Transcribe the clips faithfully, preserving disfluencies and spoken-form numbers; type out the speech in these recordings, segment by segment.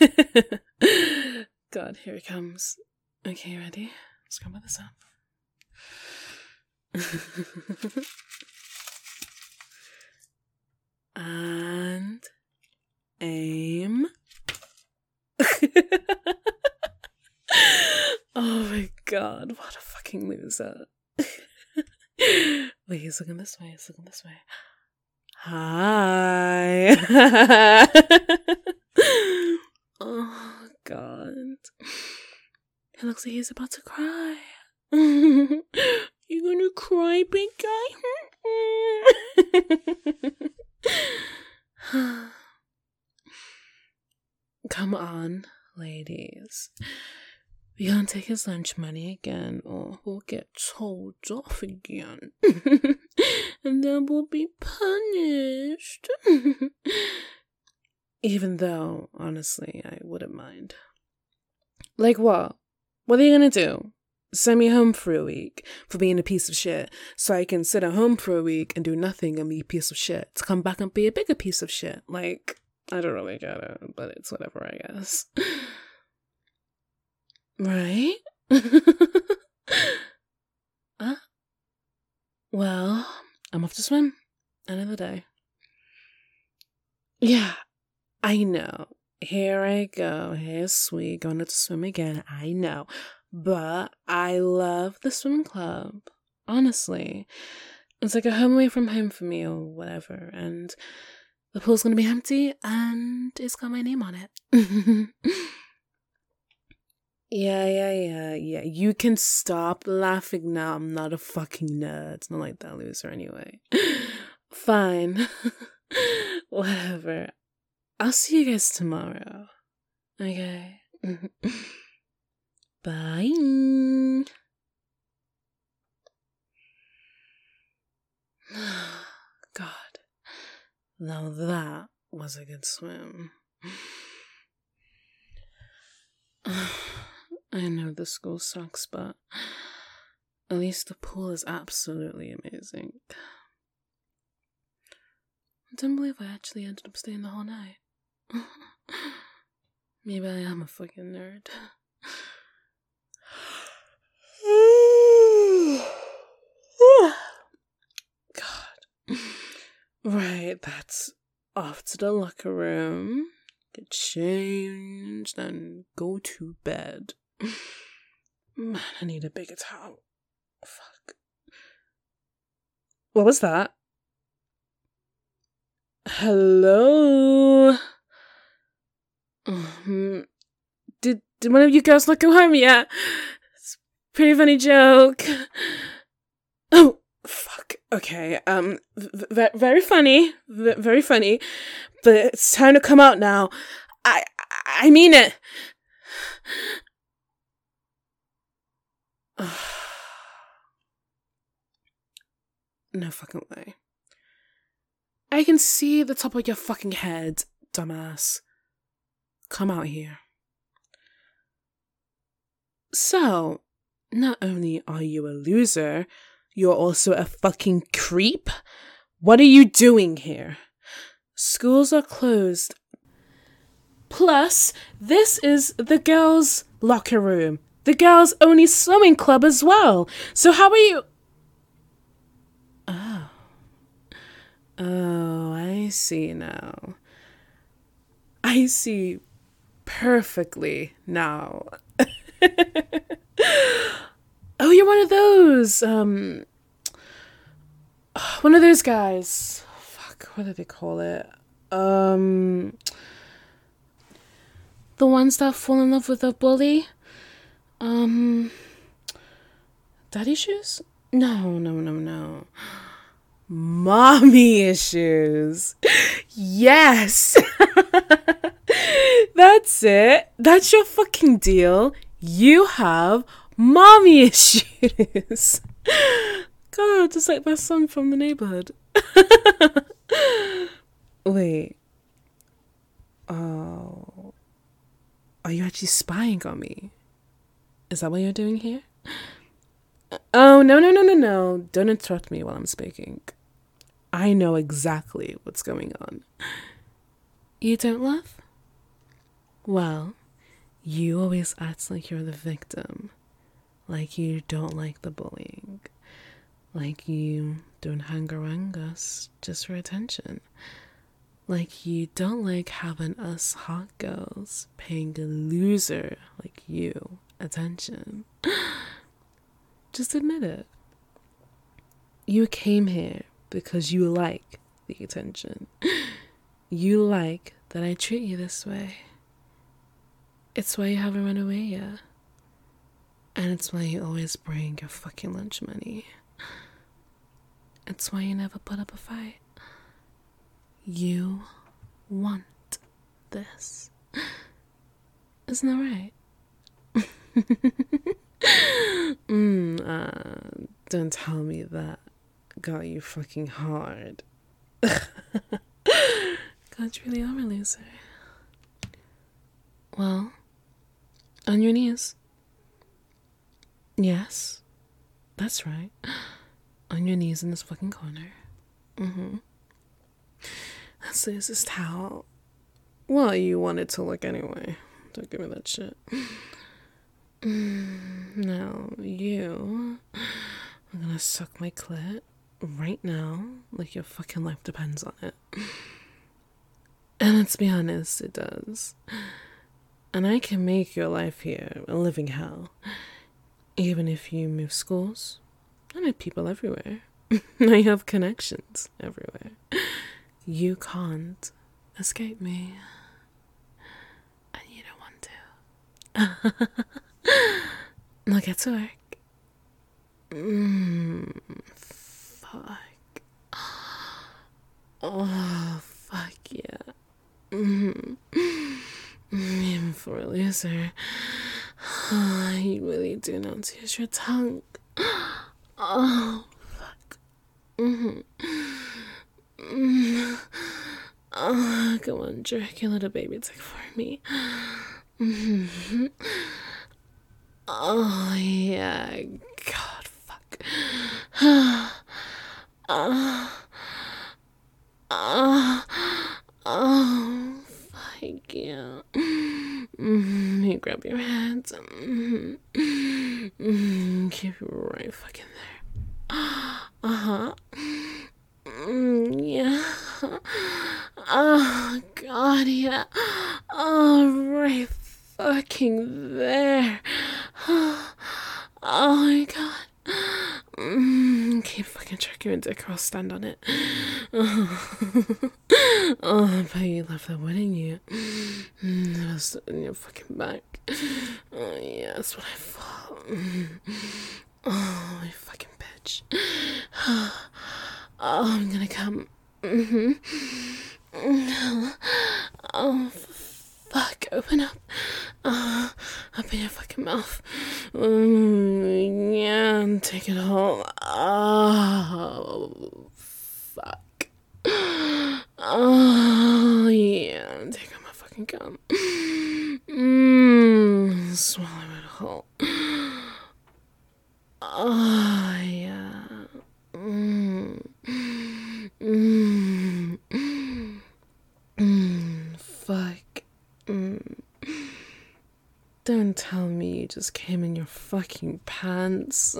God, here it comes. Okay, ready? Let's grab this up. And aim. Oh my god, what a fucking loser. Wait, he's looking this way, he's looking this way. Hi. Oh god. It looks like he's about to cry. You gonna cry, big guy? Come on, ladies. We can't take his lunch money again, or we'll get told off again. And then we'll be punished. Even though, honestly, I wouldn't mind. Like what? What are you gonna do? Send me home for a week for being a piece of shit, so I can sit at home for a week and do nothing and be a piece of shit, to come back and be a bigger piece of shit? Like, I don't really get it, but it's whatever, I guess. Right? uh, well, I'm off to swim. Another day. Yeah, I know. Here I go. Here's sweet. Going to swim again. I know. But I love the swim club. Honestly. It's like a home away from home for me or whatever. And the pool's going to be empty and it's got my name on it. Yeah, yeah, yeah, yeah. You can stop laughing now. I'm not a fucking nerd. It's not like that loser anyway. Fine. Whatever. I'll see you guys tomorrow. Okay. Bye. God. Now that was a good swim. I know the school sucks, but at least the pool is absolutely amazing. I don't believe I actually ended up staying the whole night. Maybe I am a fucking nerd. God. Right, that's off to the locker room. Get changed and go to bed. Man, I need a bigger towel. Fuck. What was that? Hello? Um, did, did one of you girls not go home yet? It's a pretty funny joke. Oh, fuck. Okay, um, v- very funny. V- very funny. But it's time to come out now. I, I mean it. No fucking way. I can see the top of your fucking head, dumbass. Come out here. So, not only are you a loser, you're also a fucking creep? What are you doing here? Schools are closed. Plus, this is the girls' locker room. The girls' only swimming club as well. So how are you... Oh. Oh, I see now. I see perfectly now. Oh, you're one of those, um... One of those guys. Fuck, what do they call it? Um... The ones that fall in love with a bully? Um... Daddy issues? No, no, no, no. Mommy issues. Yes! That's it. That's your fucking deal. You have mommy issues. God, just like that song from The Neighborhood. Wait. Oh. Are you actually spying on me? Is that what you're doing here? Oh, no, no, no, no, no. Don't interrupt me while I'm speaking. I know exactly what's going on. You don't laugh? Well, you always act like you're the victim. Like you don't like the bullying. Like you don't hang around us just for attention. Like you don't like having us hot girls paying a loser like you attention. Just admit it. You came here because you like the attention. You like that I treat you this way. It's why you haven't run away yet. And it's why you always bring your fucking lunch money. It's why you never put up a fight. You want this. Isn't that right? mm, uh, don't tell me that got you fucking hard. God, you really are a loser. Well, on your knees. Yes, that's right. On your knees in this fucking corner. Mm-hmm. Let's use this towel. Well, you want it to look anyway. Don't give me that shit. Mm, now, you are gonna suck my clit right now, like your fucking life depends on it. And let's be honest, it does. And I can make your life here a living hell. Even if you move schools, I know people everywhere. I have connections everywhere. You can't escape me. And you don't want to. Now get to work. Mm, fuck. Oh, fuck yeah. Mm. Even for a loser. Oh, you really do not use your tongue. Oh, fuck. Mm-hmm. Mm. Oh, come on, jerk your little baby dick for me. Mm-hmm. Oh, yeah. God, fuck. Oh, oh, oh, fuck yeah. Mm-hmm. You grab your hands. Mm-hmm. Mm-hmm. Keep it right fucking there. Uh-huh. Mm, yeah. Oh, God, yeah. Oh, right fucking there. Oh, my God. Mm, keep fucking jerking your dick or I'll stand on it. Oh, oh but you left that one in you. Mm, that was in your fucking back. Oh, yeah, that's what I thought. Mm. Oh, you fucking bitch. Oh, I'm gonna come. Mm-hmm. Oh, fuck, open up. Uh, open your fucking mouth. Mm, yeah, and take it all. Oh, fuck. Oh, yeah, and take out my fucking gum. Mmm, swallow it whole. Oh, yeah. Mmm. Mmm. Mmm. Fuck. Mmm. Don't tell me you just came in your fucking pants.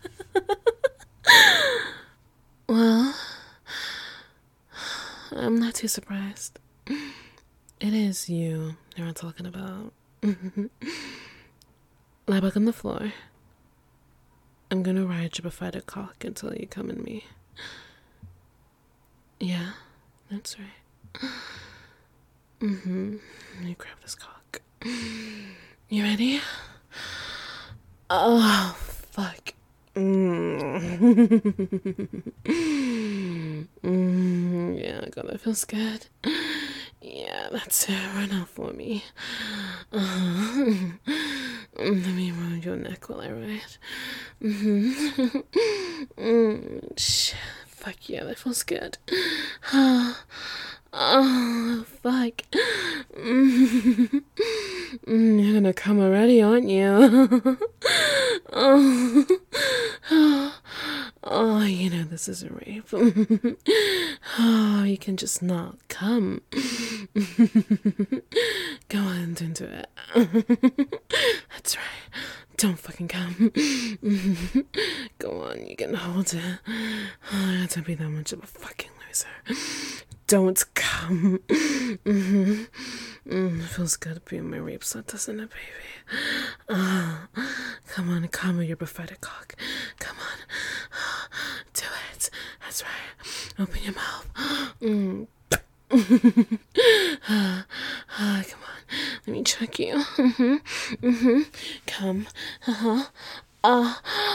Well, I'm not too surprised. It is you they were talking about. Lie back on the floor. I'm gonna ride your befriended cock until you come in me. Yeah, that's right. Mm-hmm. Let me grab this cock. You ready? Oh, fuck. Mm. mm, yeah, God, that feels good. Yeah, that's it. Run out for me. Uh, let me round your neck while I ride. Mm-hmm. mm, shit. Fuck yeah, that feels good. Oh, fuck. Mm, you're gonna come already, aren't you? oh, oh, Oh, you know this is a rape. Oh, you can just not come. Go on, don't do it. That's right. Don't fucking come. Go on, you can hold it. Oh, don't be that much of a fucking loser. Don't come. Mm-hmm. Mm, it feels good to be in my rape slut, doesn't it, baby? Uh, come on, come with your prophetic cock. Come on. Do it. That's right. Open your mouth. Mm. uh, uh, come on. Let me check you. Mm-hmm. Mm-hmm. Come. Uh-huh. Uh.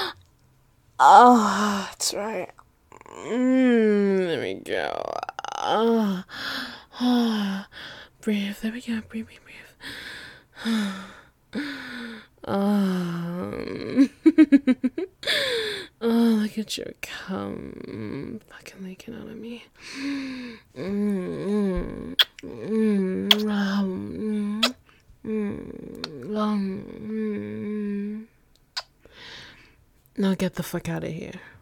Oh, that's right. Mm, there we go. Uh, uh, breathe. There we go. Breathe, breathe, breathe. Um, oh, look at your cum fucking leaking out of me. Mm, mm, mm, um, mm, um, mm. Now get the fuck out of here.